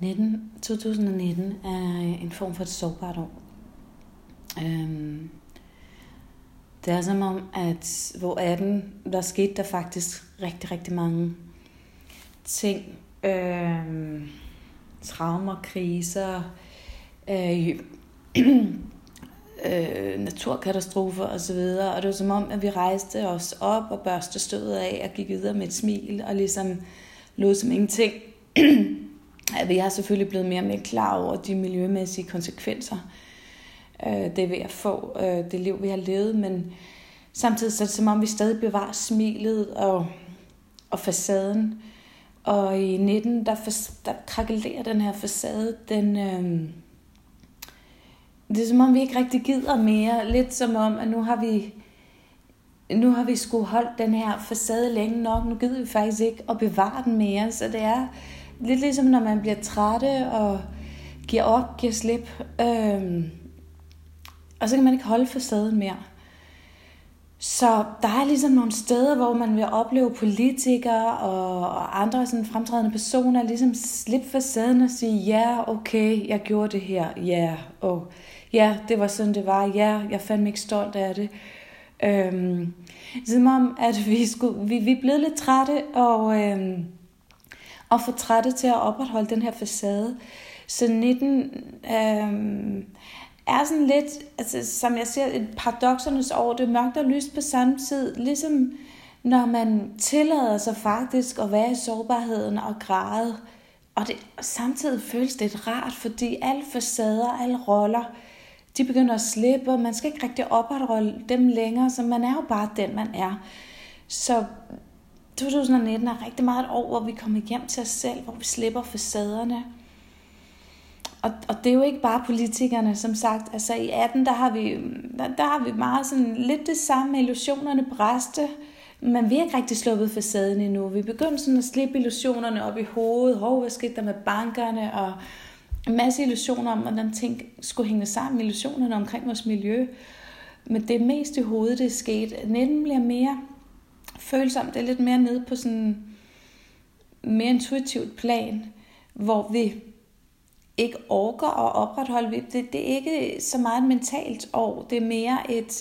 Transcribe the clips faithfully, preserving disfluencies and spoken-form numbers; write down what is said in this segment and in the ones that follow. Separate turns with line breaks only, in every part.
nitten, to tusind nitten er en form for et sårbart år. Øhm, det er som om, at hvor atten, der skete der faktisk rigtig, rigtig mange ting. Øhm, traumer, kriser, øh, øh, naturkatastrofer osv. Og det var som om, at vi rejste os op og børste støvet af og gik videre med et smil og ligesom lod som ingenting. At vi har selvfølgelig blevet mere og mere klar over de miljømæssige konsekvenser, øh, det er ved at få øh, det liv, vi har levet, men samtidig så er det som om, vi stadig bevarer smilet og, og facaden. Og i nitten, der, der krakelerer den her facade, den, øh, det er som om, vi ikke rigtig gider mere. Lidt som om, at nu har vi, nu har vi sgu holdt den her facade længe nok, nu gider vi faktisk ikke at bevare den mere, så det er lidt ligesom, når man bliver trætte og giver op, giver slip. Øhm, og så kan man ikke holde facaden mere. Så der er ligesom nogle steder, hvor man vil opleve politikere og, og andre sådan fremtrædende personer ligesom slippe facaden og sige, ja, okay, jeg gjorde det her. Ja, og ja, det var sådan, det var. Ja, jeg er fandme ikke stolt af det. Øhm, som om, at vi, skulle, vi, vi er blevet lidt trætte, og... Øhm, og for trætte til at opretholde den her facade. Så nitten øh, er sådan lidt, altså, som jeg siger, et paradoksernes år. Det er mørkt og lyst på samme tid. Ligesom når man tillader sig faktisk at være i sårbarheden og græde. Og, det, og samtidig føles det lidt rart, fordi alle facader, alle roller, de begynder at slippe, og man skal ikke rigtig opretholde dem længere, så man er jo bare den, man er. Så to tusind nitten er rigtig meget et år, hvor vi kommer hjem til os selv, hvor vi slipper facaderne. Og, og det er jo ikke bare politikerne, som sagt. Altså i atten, der har vi, der, der har vi meget sådan lidt det samme med illusionerne bræste, men vi har ikke rigtig sluppet facaden endnu. Vi begynder sådan at slippe illusionerne op i hovedet. Hov, hvad skete der med bankerne? Og en masse illusioner om, hvordan ting skulle hænge sammen med illusionerne omkring vores miljø. Men det er mest i hovedet, det er sket. nitten bliver mere følsomt, det er lidt mere nede på sådan mere intuitivt plan, hvor vi ikke orker at opretholde. Det, det er ikke så meget et mentalt år, det er mere et,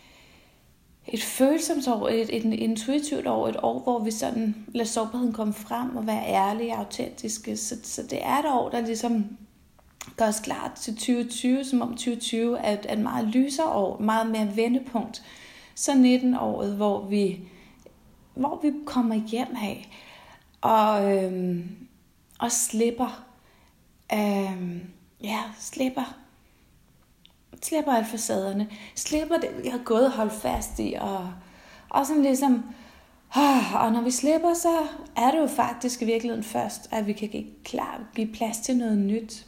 et følsomt år, et, et intuitivt år, et år, hvor vi sådan lader sårbarheden komme frem og være ærlige og autentiske. Så, så det er et år, der ligesom gør os klart til tyve tyve, som om tyve tyve er et, et meget lysere år, meget mere vendepunkt. Så nitten-året, hvor vi hvor vi kommer hjem af og, øhm, og slipper, øhm, ja, slipper, slipper alle facaderne, slipper det, vi har gået og holdt fast i, og, og sådan ligesom, øh, og når vi slipper, så er det jo faktisk i virkeligheden først, at vi kan give, klar, give plads til noget nyt.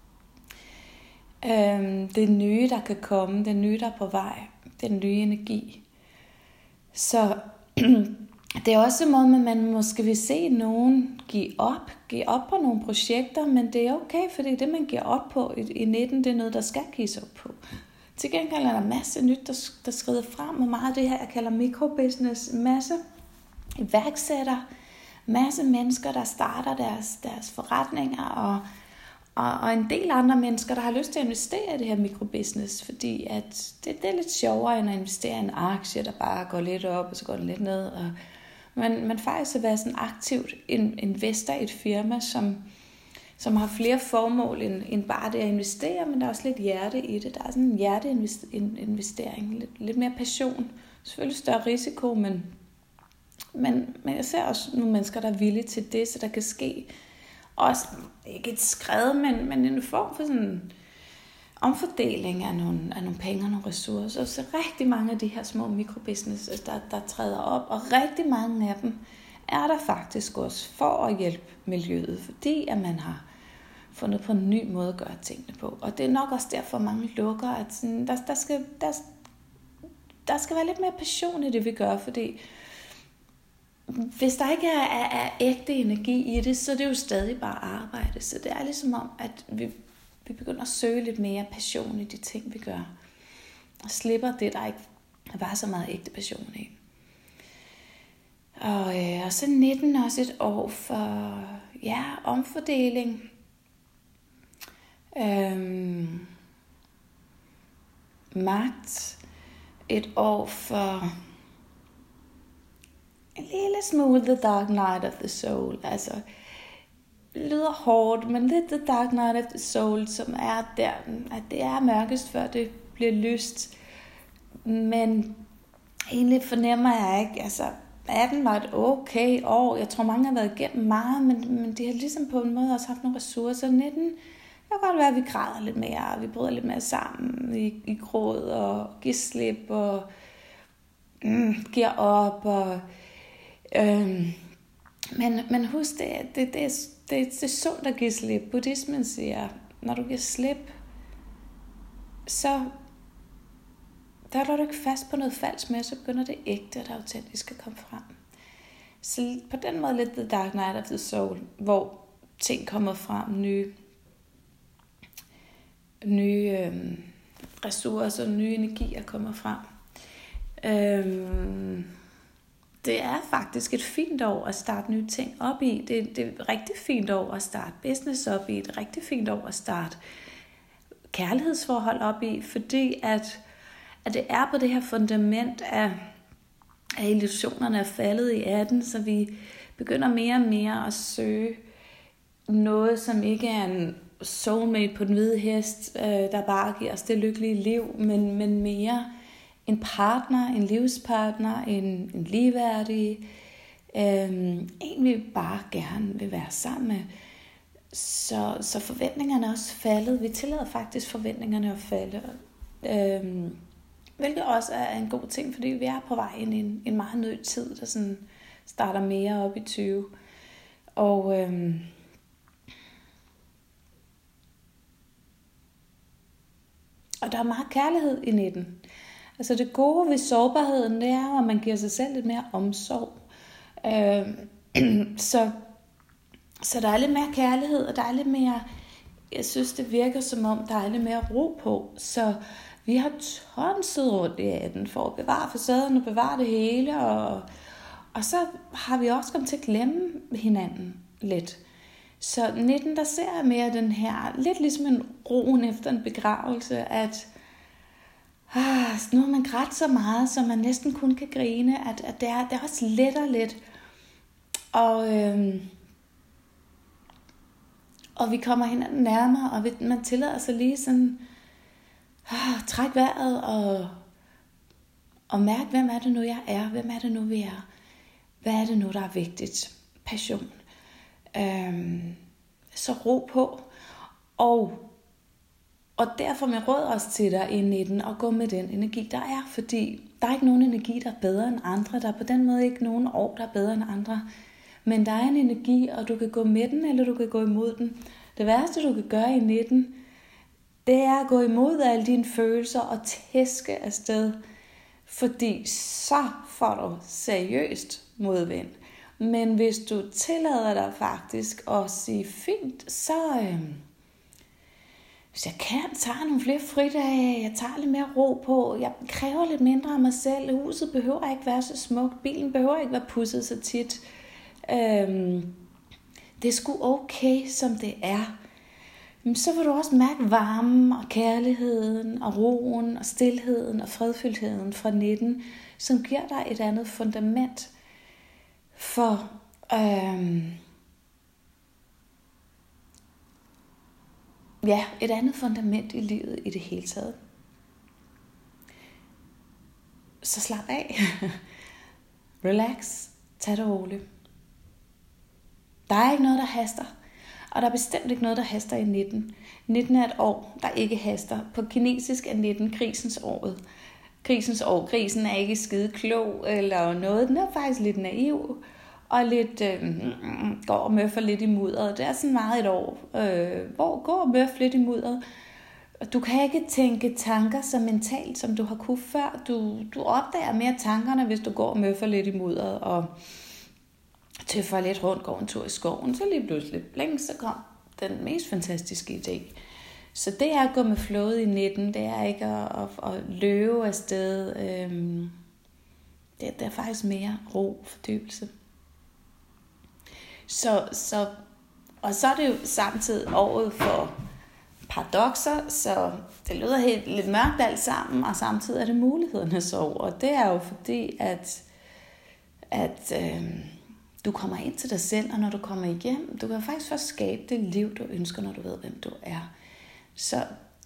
Øhm, det nye, der kan komme, det nye, der er på vej, den nye energi. Så det er også en måde, at man måske vil se nogen give op, give op på nogle projekter, men det er okay, fordi det, man giver op på i nitten, det er noget, der skal gives op på. Til gengæld er der masse nyt, der, der skrider frem, og meget af det her, jeg kalder mikrobusiness, masse iværksætter, masse mennesker, der starter deres, deres forretninger, og, og, og en del andre mennesker, der har lyst til at investere i det her mikrobusiness, fordi at det, det er lidt sjovere, end at investere i en aktie, der bare går lidt op, og så går den lidt ned, og Man, man faktisk at være sådan aktivt en investor i et firma, som, som har flere formål end, end bare det at investere, men der er også lidt hjerte i det. Der er sådan en hjerteinvestering, lidt, lidt mere passion. Selvfølgelig større risiko, men, men, men jeg ser også nogle mennesker, der er villige til det, så der kan ske også, ikke et skred, men, men en form for sådan omfordeling af nogle, af nogle penge og nogle ressourcer. Så rigtig mange af de her små mikrobusinesses, der, der træder op, og rigtig mange af dem er der faktisk også for at hjælpe miljøet, fordi at man har fundet på en ny måde at gøre tingene på. Og det er nok også derfor, mange lukker, at sådan, der, der, skal, der, der skal være lidt mere passion i det, vi gør, fordi hvis der ikke er, er, er ægte energi i det, så er det jo stadig bare arbejde. Så det er ligesom om, at vi Vi begynder at søge lidt mere passion i de ting, vi gør. Og slipper det, der ikke var så meget ægte passion i. Og, øh, og så nitten også et år for ja, omfordeling. Øhm, magt. Et år for en lille smule The Dark Night of the Soul. Altså, det lyder hårdt, men lidt The Dark Night of the Soul, som er der, at det er mørkest, før det bliver lyst. Men egentlig fornemmer jeg ikke, altså atten var et okay år. Jeg tror, mange har været igennem meget, men, men de har ligesom på en måde også haft nogle ressourcer. nitten, det kan godt være, at vi græder lidt mere, og vi bryder lidt mere sammen i, i gråd, og giver slip, og mm, giver op, og øhm, men, men husk det, det, det, er, det, det er sundt at give slip. Buddhismen siger, når du giver slip, så der holder du ikke fast på noget falsk med, så begynder det ægte og det autentiske at komme frem. Så på den måde lidt The Dark Night of the Soul, hvor ting kommer frem, nye, nye øhm, ressourcer, nye energier kommer frem. Øhm, det er faktisk et fint år at starte nye ting op i. Det, det er et rigtig fint år at starte business op i. Det er et rigtig fint år at starte kærlighedsforhold op i, fordi at at det er på det her fundament af, af illusionerne er faldet i atten, så vi begynder mere og mere at søge noget, som ikke er en soulmate på den hvide hest, øh, der bare giver os det lykkelige liv, men, men mere en partner, en livspartner, en, en ligeværdig, øh, en vi bare gerne vil være sammen med. Så, så forventningerne er også faldet. Vi tillader faktisk forventningerne at falde. Øh, Hvilket også er en god ting, fordi vi er på vej ind i en, en meget nød tid, der sådan starter mere op i tyve. Og øhm, og der er meget kærlighed i nitten. Altså det gode ved sårbarheden, det er, at man giver sig selv lidt mere omsorg. Øhm, så, så der er lidt mere kærlighed, og der er lidt mere, jeg synes det virker som om, der er lidt mere ro på. Så vi har tonset rundt i atten for at bevare facaden og bevare det hele, og, og så har vi også kommet til at glemme hinanden lidt. Så nitten, der ser jeg mere den her, lidt ligesom en roen efter en begravelse, at ah, nu har man grædt så meget, så man næsten kun kan grine, at, at det, er, det er også lettere lidt. Og, øhm, og vi kommer hinanden nærmere, og vi, man tillader sig lige sådan, Ah, træk vejret og, og mærk, hvem er det nu, jeg er? Hvem er det nu, vi er? Hvad er det nu, der er vigtigt? Passion. Øhm, så ro på. Og, og derfor med råd også til dig i nitten og gå med den energi, der er. Fordi der er ikke nogen energi, der er bedre end andre. Der er på den måde ikke nogen år, der er bedre end andre. Men der er en energi, og du kan gå med den, eller du kan gå imod den. Det værste, du kan gøre i nitten, det er at gå imod alle dine følelser og tæske afsted, fordi så får du seriøst modvind. Men hvis du tillader dig faktisk at sige fint, så øh, hvis jeg kan, tager nogle flere fridage, jeg tager lidt mere ro på, jeg kræver lidt mindre af mig selv, huset behøver ikke være så smukt, bilen behøver ikke være pudset så tit. Øh, det er sgu okay, som det er. Så vil du også mærke varmen og kærligheden og roen og stilheden og fredfyldtheden fra nitten, som giver dig et andet fundament for øhm, ja, et andet fundament i livet i det hele taget. Så slap af. Relax. Tag det roligt. Der er ikke noget, der haster. Og der er bestemt ikke noget, der haster i nitten. nitten er et år, der ikke haster. På kinesisk er nitten krisens året. Krisens år. Krisen er ikke skide klog eller noget. Den er faktisk lidt naiv. Og lidt øh, går og møffer lidt i mudderet. Det er sådan meget et år, øh, hvor går og møffer lidt i mudderet. Du kan ikke tænke tanker så mentalt, som du har kunne før. Du, du opdager mere tankerne, hvis du går og møffer lidt i mudderet og tøffer lidt rundt, går en tur i skoven, så lige pludselig, bling, så kom den mest fantastiske idé. Så det er at gå med flowet i nitten, det er ikke at, at, at løbe afsted. Øhm, det, det er faktisk mere ro, fordybelse. Så, så, og så er det jo samtidig året for paradokser, så det lyder helt lidt mørkt alt sammen, og samtidig er det mulighedernes år. Og det er jo fordi, at, at øh, du kommer ind til dig selv, og når du kommer igennem, du kan faktisk først skabe det liv, du ønsker, når du ved, hvem du er. Så,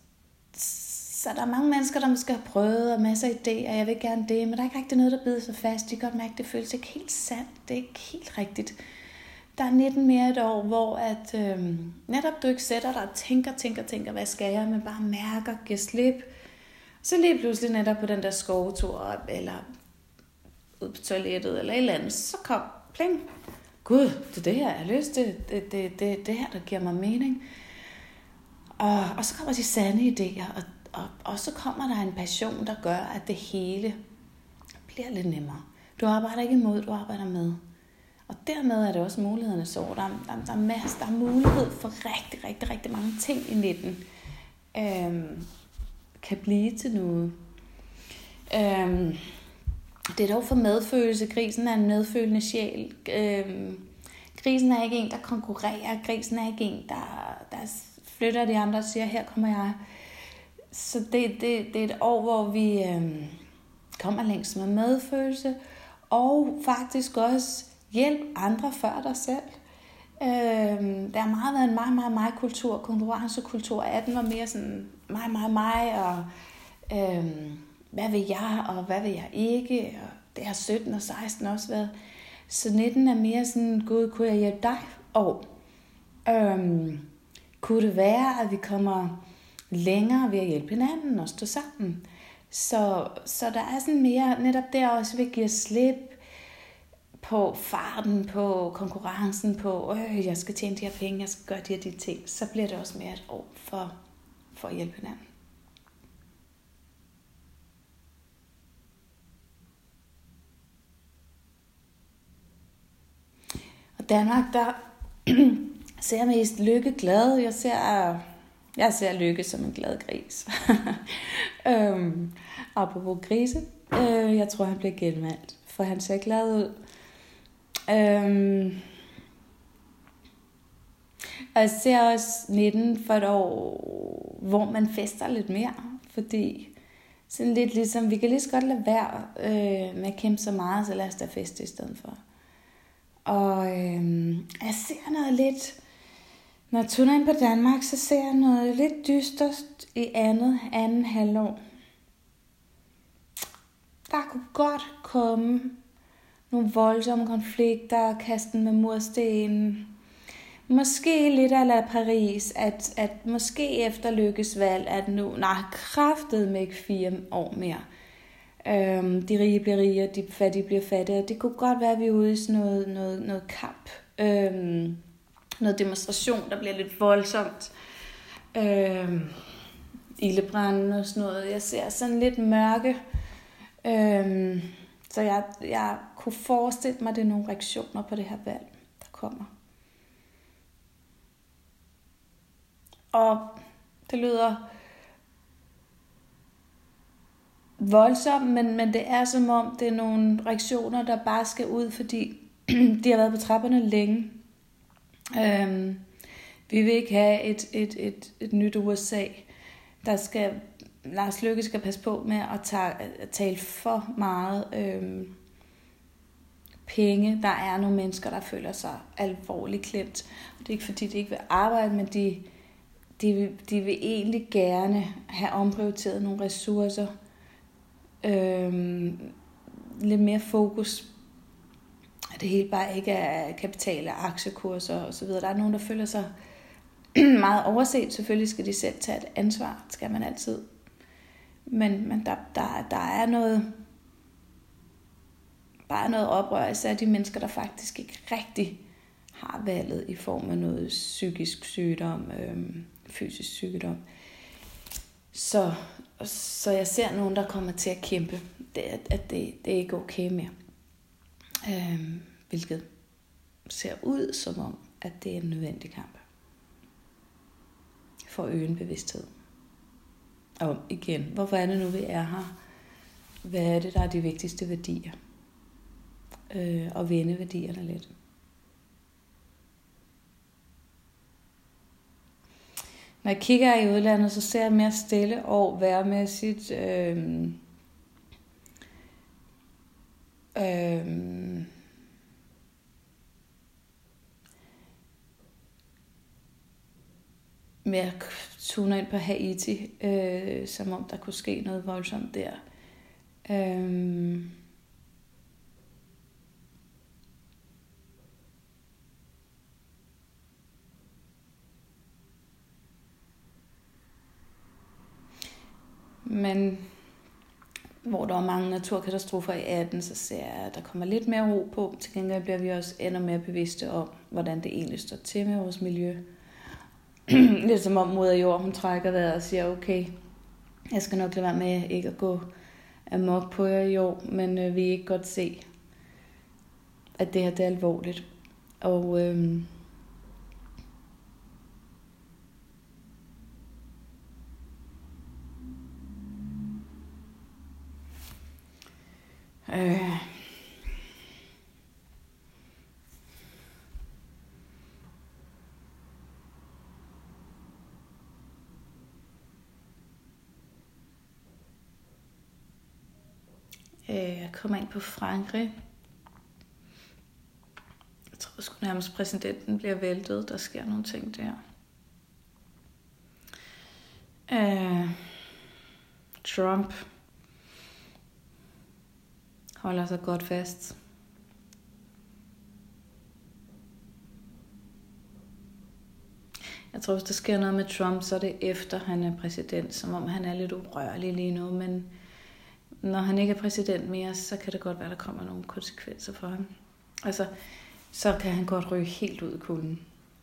så der er mange mennesker, der måske har prøvet, og masser af idéer, jeg vil gerne det, men der er ikke rigtig noget, der bider sig fast. De kan godt mærke, at det føles ikke helt sandt, det er ikke helt rigtigt. Der er nitten mere et år, hvor at, øh, netop du ikke sætter dig og tænker, tænker, tænker, hvad skal jeg, men bare mærker, giver slip. Så lige pludselig netop på den der skovtur, eller ud på toilettet, eller et eller andet, så kom pling. Gud, det er det her, jeg har lyst til. Det, det, det, det her, der giver mig mening. Og, og så kommer de sande idéer, og, og, og så kommer der en passion, der gør, at det hele bliver lidt nemmere. Du arbejder ikke imod, du arbejder med. Og dermed er det også mulighedernes år. Der, der, der, er masser, der er mulighed for rigtig, rigtig, rigtig mange ting i nitten. Øhm, kan blive til noget. Øhm, det er dog for medfølelse. Grisen er en medfølende sjæl. Øhm, grisen er ikke en, der konkurrerer. Grisen er ikke en, der, der flytter de andre og siger, her kommer jeg. Så det, det, det er et år, hvor vi øhm, kommer længst med medfølelse. Og faktisk også hjælp andre før dig selv. Øhm, der har meget været en meget, meget, meget kultur, konkurrencekultur. atten var mere sådan mig, mig, mig, og øhm, hvad vil jeg, og hvad vil jeg ikke, og det har sytten og seksten også været. Så nitten er mere sådan, gud, kunne jeg hjælpe dig? Og øhm, kunne det være, at vi kommer længere ved at hjælpe hinanden og stå sammen? Så, så der er sådan mere, netop der også vil give slip på farten, på konkurrencen, på, øh, jeg skal tjene de her penge, jeg skal gøre de her de ting, så bliver det også mere et år for, for at hjælpe hinanden. Og Danmark, der ser jeg mest Lykke glad. Jeg ser, jeg ser Lykke som en glad gris. øhm, apropos grise, øh, jeg tror, han bliver genvalgt, for han ser glad ud. Øhm, og jeg ser også nitten for et år, hvor man fester lidt mere, fordi sådan lidt ligesom, vi kan lige så godt lade være øh, med at kæmpe så meget, så lad os da feste i stedet for. Og øh, jeg ser noget lidt, når jeg tuner ind på Danmark, så ser jeg noget lidt dystert i andet, anden halvår. Der kunne godt komme nogle voldsomme konflikter, kasten med mursten. Måske lidt af Paris, at, at måske efter Lykkes valg, at nu, nej, kraftet med ikke fire år mere. Øhm, de rige bliver rige, de fattige bliver fattige. Det kunne godt være, at vi er ude i sådan noget, noget, noget kamp. Øhm, noget demonstration, der bliver lidt voldsomt. Øhm, ildebranden og sådan noget. Jeg ser sådan lidt mørke. Øhm, så jeg, jeg kunne forestille mig, at det er nogle reaktioner på det her valg, der kommer. Og det lyder voldsomt, men, men det er som om, det er nogle reaktioner, der bare skal ud, fordi de har været på trapperne længe. Øhm, vi vil ikke have et, et, et, et nyt U S A, der skal, Lars Løkke skal passe på med at, tage, at tale for meget øhm, penge. Der er nogle mennesker, der føler sig alvorligt klemt. Det er ikke fordi, de ikke vil arbejde, men de, de, vil, de vil egentlig gerne have omprioriteret nogle ressourcer. Øhm, lidt mere fokus. At det hele bare ikke er kapital og aktiekurser og så videre. Der er nogen, der føler sig meget overset. Selvfølgelig skal de selv tage et ansvar. Det skal man altid. Men, men der, der, der er noget bare noget oprør, især de mennesker, der faktisk ikke rigtig har valget i form af noget psykisk sygdom, øhm, fysisk sygdom. Så, så jeg ser nogen, der kommer til at kæmpe, det, at, at det, det er ikke okay mere. Øhm, hvilket ser ud som om, at det er en nødvendig kamp. For at øge en bevidsthed. Og igen, hvorfor er det nu, vi er her? Hvad er det, der er de vigtigste værdier? Øh, og vende værdierne lidt. Når jeg kigger i udlandet, så ser jeg mere stille og værmæssigt. Øh, øh, mere tuner ind på Haiti, øh, som om der kunne ske noget voldsomt der. Øh, Men hvor der var mange naturkatastrofer i atten, så ser jeg, at der kommer lidt mere ro på. Til gengæld bliver vi også endnu mere bevidste om, hvordan det egentlig står til med vores miljø. Lidt som om moder jord, hun trækker vejret og siger, okay, jeg skal nok lade være med ikke at gå amok på jer i år, men øh, vi kan ikke godt se, at det her det er alvorligt. Og øh, øh, Jeg kommer ind på Frankrig. Jeg tror sgu nærmest præsidenten bliver væltet. Der sker nogle ting der. Øh, Trump holder sig godt fast. Jeg tror, hvis der sker noget med Trump, så er det efter han er præsident. Som om han er lidt urørlig lige nu, men når han ikke er præsident mere, så kan det godt være, der kommer nogle konsekvenser for ham. Altså, så kan han godt ryge helt ud i kulden.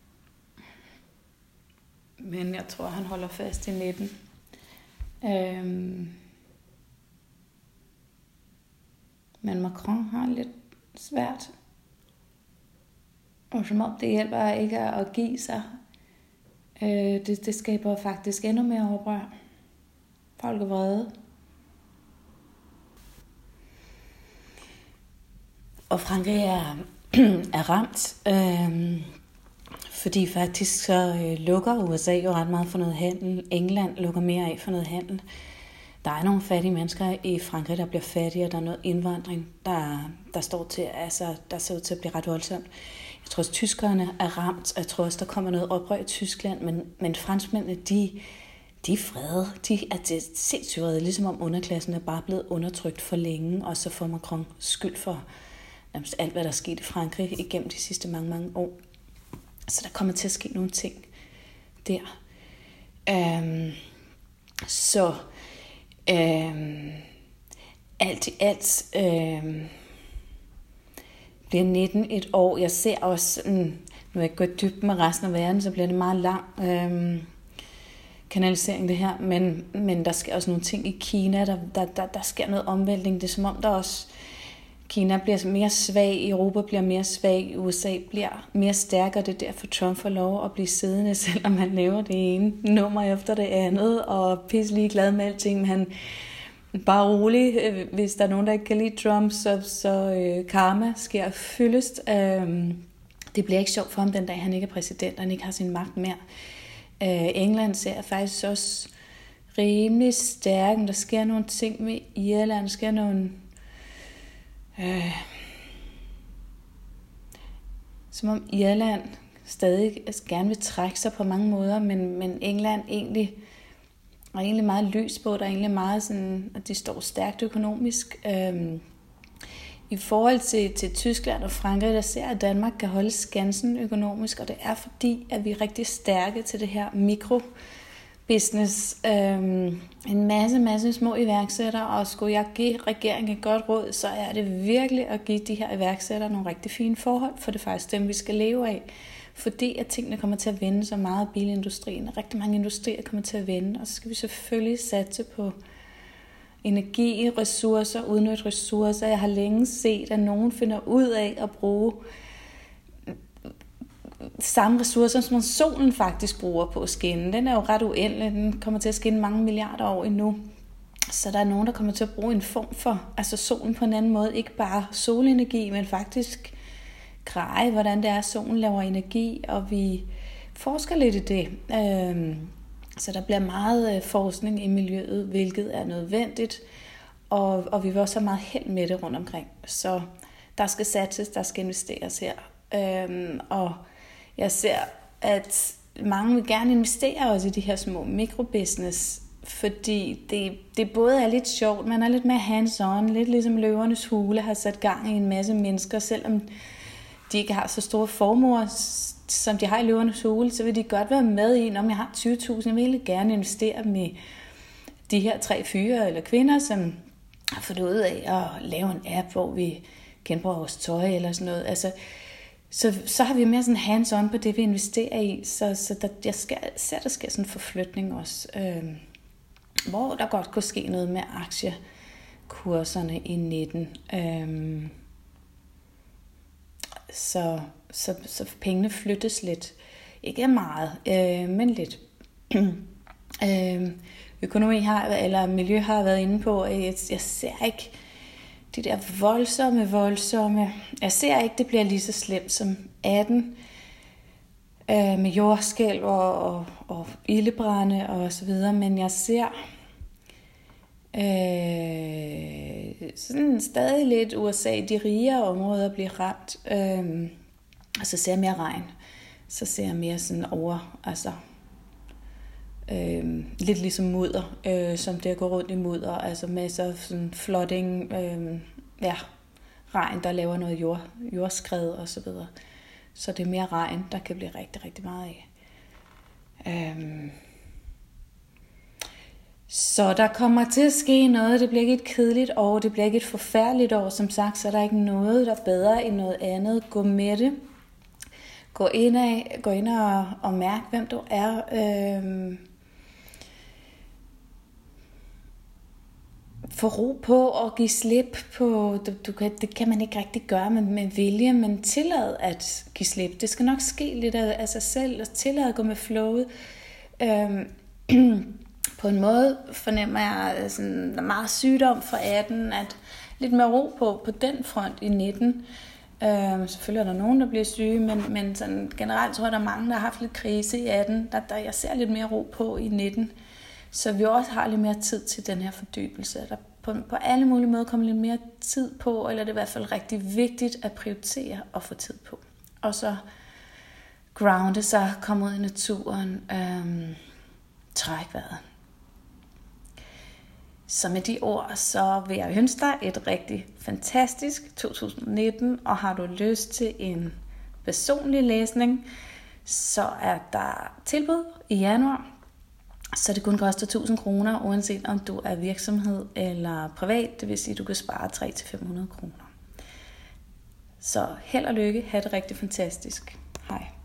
Men jeg tror, han holder fast i nitten. Øhm. Men Macron har lidt svært. Og som om det hjælper ikke at give sig. Øh, det, det skaber faktisk endnu mere oprør. Folk er vrede. Og Frankrig er, er ramt, øh, fordi faktisk så øh, lukker U S A jo ret meget for noget handel. England lukker mere af for noget handel. Der er nogle fattige mennesker i Frankrig, der bliver fattige, og der er noget indvandring, der, der står til, altså, der ser ud til at blive ret voldsomt. Jeg tror også, tyskerne er ramt, og jeg tror også, der kommer noget oprør i Tyskland, men, men franskmændene, de, de er frede. De er sindssygt vrede, ligesom om underklassen er bare blevet undertrykt for længe, og så får Macron skyld for nærmest alt, hvad der er sket i Frankrig igennem de sidste mange, mange år. Så der kommer til at ske nogle ting der. Øhm, så øhm, alt i alt øhm, bliver nitten et år. Jeg ser også, sådan, nu er jeg ikke gået dybt med resten af verden, så bliver det meget lang øhm, kanalisering det her, men, men der sker også nogle ting i Kina, der, der, der, der sker noget omvæltning. Det er som om, der også Kina bliver mere svag, Europa bliver mere svag, U S A bliver mere stærkere. Det er derfor Trump får lov at blive siddende, selvom han laver det ene nummer efter det andet, og pisselig glad med alting. Men han bare rolig, hvis der er nogen, der ikke kan lide Trump, så, så øh, karma sker fyldest. Øh, det bliver ikke sjovt for ham den dag, han ikke er præsident, og han ikke har sin magt mere. Øh, England ser faktisk også rimelig stærk, der sker nogle ting med Irland, der sker nogle Øh, som om Irland stadig gerne vil trække sig på mange måder, men, men England egentlig er egentlig meget lys på, der er egentlig meget sådan, at de står stærkt økonomisk. Øh, I forhold til, til Tyskland og Frankrig, der ser at Danmark kan holde skansen økonomisk, og det er fordi, at vi er rigtig stærke til det her mikro business, øhm, en masse, masse små iværksættere, og skulle jeg give regeringen et godt råd, så er det virkelig at give de her iværksættere nogle rigtig fine forhold, for det er faktisk dem, vi skal leve af. Fordi at tingene kommer til at vende så meget, bilindustrien, og rigtig mange industrier kommer til at vende, og så skal vi selvfølgelig satse på energi, ressourcer, udnytte ressourcer. Jeg har længe set, at nogen finder ud af at bruge samme ressourcer, som solen faktisk bruger på at skinne. Den er jo ret uendelig. Den kommer til at skinne mange milliarder år endnu. Så der er nogen, der kommer til at bruge en form for, altså solen på en anden måde. Ikke bare solenergi, men faktisk greje, hvordan det er, at solen laver energi, og vi forsker lidt i det. Øhm, Så der bliver meget øh, forskning i miljøet, hvilket er nødvendigt, og, og vi vil også have meget held med det rundt omkring. Så der skal satses, der skal investeres her. Øhm, og jeg ser, at mange vil gerne investere også i de her små mikrobusiness, fordi det, det både er lidt sjovt, man er lidt mere hands-on, lidt ligesom Løvernes Hule har sat gang i en masse mennesker, selvom de ikke har så store formuer, som de har i Løvernes Hule, så vil de godt være med i, om jeg har tyve tusind, jeg vil gerne investere med de her tre fyre eller kvinder, som har fået ud af at lave en app, hvor vi genbruger vores tøj eller sådan noget. Altså, så, så har vi mere sådan hands-on på det, vi investerer i, så, så der, jeg skal, ser, der sker sådan en forflytning også, øh, hvor der godt kunne ske noget med aktiekurserne i nitten. Øh, så, så, så pengene flyttes lidt. Ikke meget, øh, men lidt. øh, økonomi har, eller miljø har været inde på, at jeg, jeg ser ikke de der voldsomme, voldsomme, jeg ser ikke, det bliver lige så slemt som atten, øh, med jordskælv og, og, og ildebrande og så videre, men jeg ser øh, sådan stadig lidt U S A, de rigere områder bliver ramt, øh, og så ser jeg mere regn, så ser jeg mere sådan over, altså øh, lidt ligesom mudder, øh, som det går rundt i mudder, altså masser af sådan flooding, øh, ja, regn, der laver noget jord, jordskred og så videre. Så det er mere regn, der kan blive rigtig, rigtig meget af. Øhm. Så der kommer til at ske noget. Det bliver ikke et kedeligt år, det bliver ikke et forfærdeligt år. Som sagt, så er der ikke noget, der er bedre end noget andet. Gå med det. Gå ind, af, gå ind og, og mærk, hvem du er. Øhm. Få ro på og give slip på, du, du kan, det kan man ikke rigtig gøre med, med vilje, men tillad at give slip. Det skal nok ske lidt af, af sig selv, og tillad at gå med flowet. Øhm, på en måde fornemmer jeg sådan, der er meget sygdom fra atten, at lidt mere ro på, på den front i nitten. Øhm, selvfølgelig er der nogen, der bliver syge, men, men sådan, generelt tror jeg, der er mange, der har haft lidt krise i atten. Der, der jeg ser lidt mere ro på i nitten. Så vi også har lidt mere tid til den her fordybelse. Der på, på alle mulige måder kommer lidt mere tid på, eller det er i hvert fald rigtig vigtigt at prioritere og få tid på. Og så grounde sig, komme ud i naturen, øhm, træk vejret. Så med de ord, så vil jeg ønske dig et rigtig fantastisk to tusind nitten, og har du lyst til en personlig læsning, så er der tilbud i januar. Så det kun koster tusind kroner, uanset om du er virksomhed eller privat. Det vil sige, at du kan spare tre til fem hundrede kroner. Så held og lykke. Ha' det rigtig fantastisk. Hej.